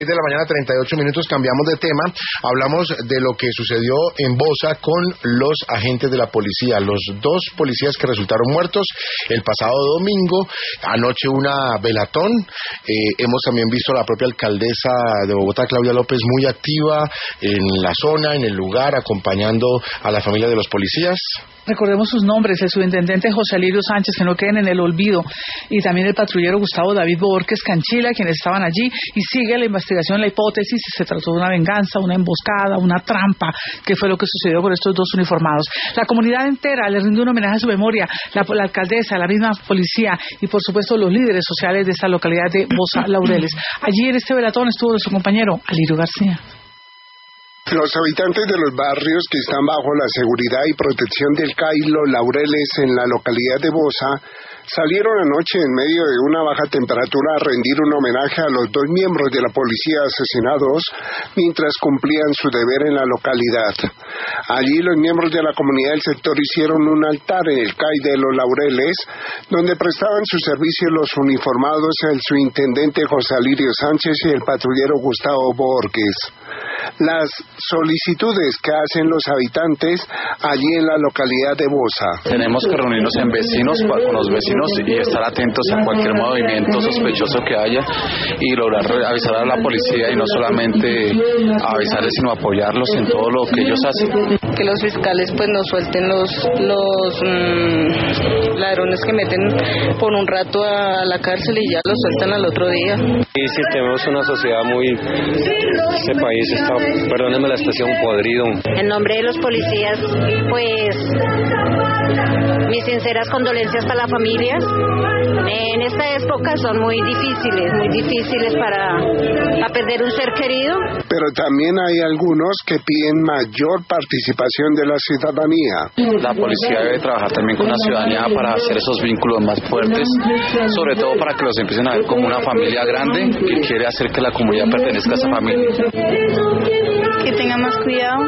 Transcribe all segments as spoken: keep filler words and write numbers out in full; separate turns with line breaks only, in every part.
De la mañana, treinta y ocho minutos, cambiamos de tema. Hablamos de lo que sucedió en Bosa con los agentes de la policía, los dos policías que resultaron muertos el pasado domingo. Anoche una velatón. Eh, hemos también visto a la propia alcaldesa de Bogotá, Claudia López, muy activa en la zona, en el lugar, acompañando a la familia de los policías.
Recordemos sus nombres: el subintendente José Alirio Sánchez, que no queden en el olvido, y también el patrullero Gustavo David Borges Canchila, quienes estaban allí, y sigue la investigación, la hipótesis si se trató de una venganza, una emboscada, una trampa, que fue lo que sucedió con estos dos uniformados. La comunidad entera le rinde un homenaje a su memoria, la, la alcaldesa, la misma policía y por supuesto los líderes sociales de esta localidad de Bosa Laureles. Allí en este velatón estuvo nuestro compañero Alirio García.
Los habitantes de los barrios que están bajo la seguridad y protección del C A I Los Laureles en la localidad de Bosa salieron anoche en medio de una baja temperatura a rendir un homenaje a los dos miembros de la policía asesinados mientras cumplían su deber en la localidad. Allí los miembros de la comunidad del sector hicieron un altar en el C A I de Los Laureles, donde prestaban su servicio los uniformados, el subintendente José Alirio Sánchez y el patrullero Gustavo Borges. Las solicitudes que hacen los habitantes allí en la localidad de Bosa.
Tenemos que reunirnos en vecinos, con los vecinos, y estar atentos a cualquier movimiento sospechoso que haya y lograr avisar a la policía, y no solamente avisarles sino apoyarlos en todo lo que ellos hacen.
Que los fiscales pues no suelten los los mmm, ladrones que meten por un rato a la cárcel y ya los sueltan al otro día.
Sí, sí, tenemos una sociedad muy... Este país está, perdónenme la expresión, podrido.
En nombre de los policías, pues mis sinceras condolencias para la familia. En esta época son muy difíciles, muy difíciles para, para perder un ser querido.
Pero también hay algunos que piden mayor participación de la ciudadanía.
La policía debe trabajar también con la ciudadanía para hacer esos vínculos más fuertes, sobre todo para que los empiecen a ver como una familia grande que quiere hacer que la comunidad pertenezca a esa familia.
Que tengan más cuidado,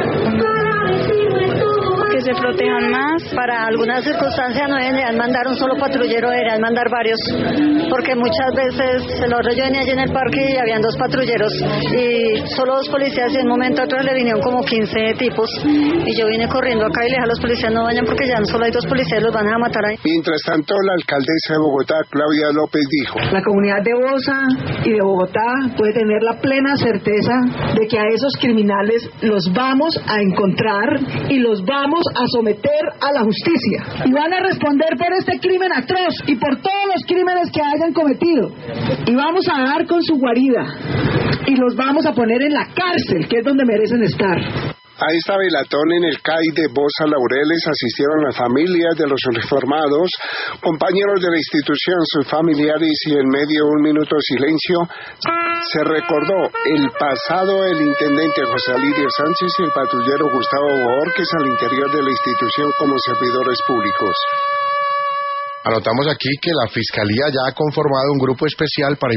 que se protejan más.
Para algunas circunstancias no deberían mandar un solo patrullero, deberían mandar varios, porque muchas veces el otro yo venía allí en el parque y habían dos patrulleros y solo dos policías, y en un momento a otro le vinieron como quince tipos y yo vine corriendo acá y le dije a los policías no vayan porque ya solo hay dos policías, los van a matar ahí.
Mientras tanto, la alcaldesa de Bogotá, Claudia López, dijo:
la comunidad de Bosa y de Bogotá puede tener la plena certeza de que a esos criminales los vamos a encontrar y los vamos a someter a la justicia, y van a responder por este crimen atroz y por todos los crímenes que hayan cometido, y vamos a dar con su guarida y los vamos a poner en la cárcel, que es donde merecen estar.
A esta velatón en el C A I de Bosa Laureles asistieron las familias de los uniformados, compañeros de la institución, sus familiares, y en medio de un minuto de silencio se recordó el pasado del intendente José Alirio Sánchez y el patrullero Gustavo Borges al interior de la institución como servidores públicos.
Anotamos aquí que la Fiscalía ya ha conformado un grupo especial para